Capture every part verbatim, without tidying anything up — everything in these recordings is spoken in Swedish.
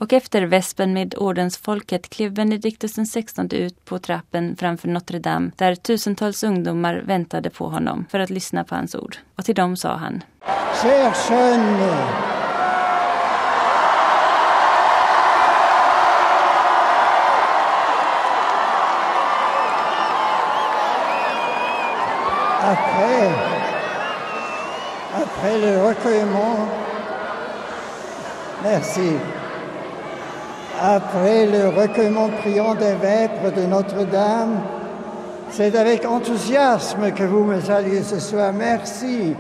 Och efter vespen med ordensfolket klev Benediktus den sextonde ut på trappen framför Notre Dame, där tusentals ungdomar väntade på honom för att lyssna på hans ord. Och till dem sa han: Cher jeune, après, après le recueillement, merci. Après le recueillement priant des vêpres de Notre-Dame, c'est avec enthousiasme que vous me saluez ce soir. Merci.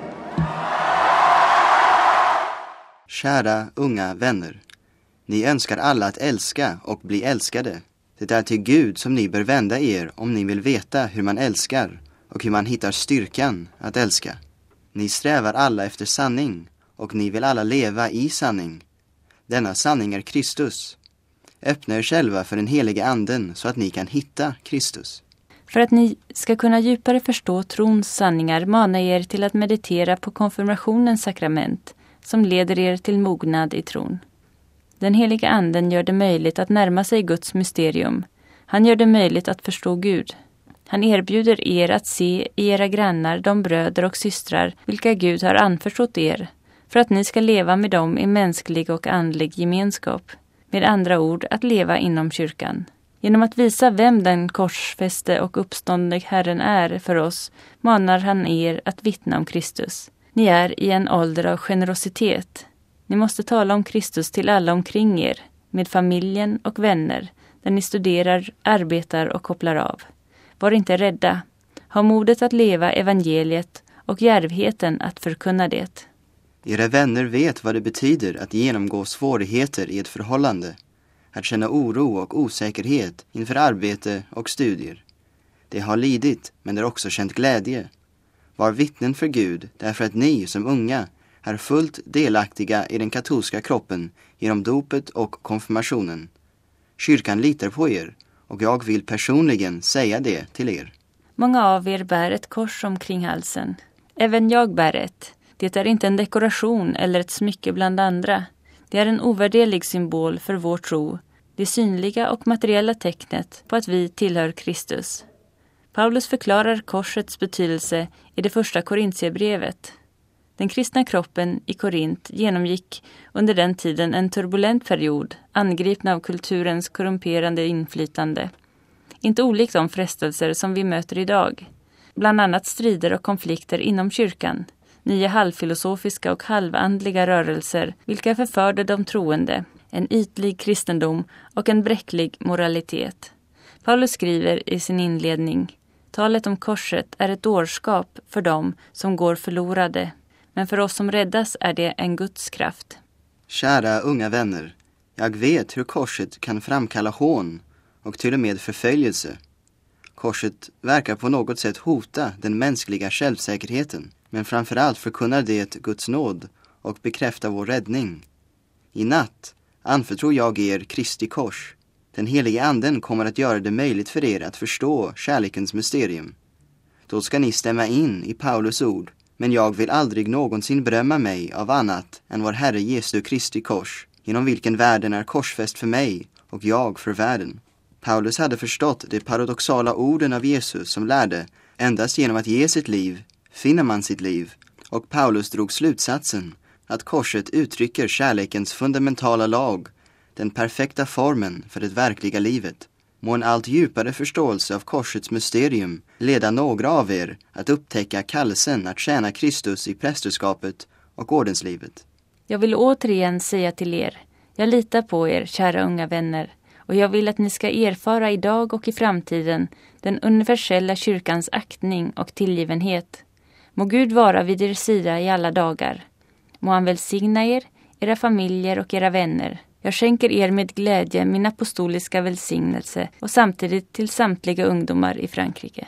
Kära unga vänner, ni önskar alla att älska och bli älskade. Det är till Gud som ni bör vända er om ni vill veta hur man älskar och hur man hittar styrkan att älska. Ni strävar alla efter sanning och ni vill alla leva i sanning. Denna sanning är Kristus. Öppna er själva för den heliga anden så att ni kan hitta Kristus. För att ni ska kunna djupare förstå trons sanningar manar er till att meditera på konfirmationens sakrament som leder er till mognad i tron. Den heliga anden gör det möjligt att närma sig Guds mysterium. Han gör det möjligt att förstå Gud. Han erbjuder er att se i era grannar de bröder och systrar vilka Gud har anförtrott er, för att ni ska leva med dem i mänsklig och andlig gemenskap. Med andra ord, att leva inom kyrkan. Genom att visa vem den korsfäste och uppståndig Herren är för oss, manar han er att vittna om Kristus. Ni är i en ålder av generositet. Ni måste tala om Kristus till alla omkring er, med familjen och vänner, där ni studerar, arbetar och kopplar av. Var inte rädda. Ha modet att leva evangeliet och djärvheten att förkunna det. Era vänner vet vad det betyder att genomgå svårigheter i ett förhållande. Att känna oro och osäkerhet inför arbete och studier. De har lidit, men de har också känt glädje. Var vittnen för Gud därför att ni som unga är fullt delaktiga i den katolska kroppen genom dopet och konfirmationen. Kyrkan litar på er och jag vill personligen säga det till er. Många av er bär ett kors omkring halsen. Även jag bär ett. Det är inte en dekoration eller ett smycke bland andra. Det är en ovärderlig symbol för vår tro, det synliga och materiella tecknet på att vi tillhör Kristus. Paulus förklarar korsets betydelse i det första Korintierbrevet. Den kristna kroppen i Korint genomgick under den tiden en turbulent period, angripna av kulturens korrumperande inflytande. Inte olikt de frestelser som vi möter idag. Bland annat strider och konflikter inom kyrkan. Nya halvfilosofiska och halvandliga rörelser, vilka förförde de troende, en ytlig kristendom och en bräcklig moralitet. Paulus skriver i sin inledning: talet om korset är ett dårskap för dem som går förlorade, men för oss som räddas är det en Guds kraft. Kära unga vänner, jag vet hur korset kan framkalla hån och till och med förföljelse. Korset verkar på något sätt hota den mänskliga självsäkerheten, men framförallt förkunnar det Guds nåd och bekräftar vår räddning. I natt anförtror jag er Kristi kors. Den heliga anden kommer att göra det möjligt för er att förstå kärlekens mysterium. Då ska ni stämma in i Paulus ord: men jag vill aldrig någonsin berömma mig av annat än vår Herre Jesu Kristi kors, genom vilken världen är korsfäst för mig och jag för världen. Paulus hade förstått de paradoxala orden av Jesus som lärde: endast genom att ge sitt liv finner man sitt liv. Och Paulus drog slutsatsen att korset uttrycker kärlekens fundamentala lag, den perfekta formen för det verkliga livet. Må en allt djupare förståelse av korsets mysterium leda några av er att upptäcka kallelsen att tjäna Kristus i prästerskapet och ordenslivet. Jag vill återigen säga till er: jag litar på er, kära unga vänner, och jag vill att ni ska erfara idag och i framtiden den universella kyrkans aktning och tillgivenhet. Må Gud vara vid er sida i alla dagar. Må han välsigna er, era familjer och era vänner. Jag skänker er med glädje min apostoliska välsignelse och samtidigt till samtliga ungdomar i Frankrike.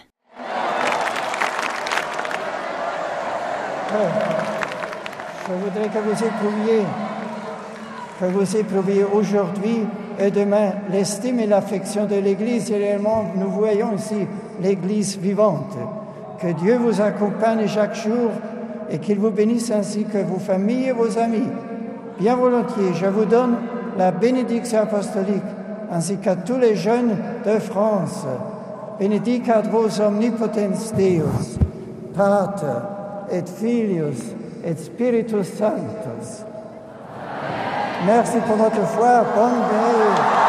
Je voudrais que vous éprouviez, que vous éprouviez aujourd'hui et demain l'estime et l'affection de l'Église. Et réellement, nous voyons ici l'Église vivante. Que Dieu vous accompagne chaque jour et qu'il vous bénisse ainsi que vos familles et vos amis. Bien volontiers, je vous donne la bénédiction apostolique, ainsi qu'à tous les jeunes de France. Benedicat vos omnipotens Deus, Pater et Filius et Spiritus Sanctus. Merci pour votre foi. Bonne veille.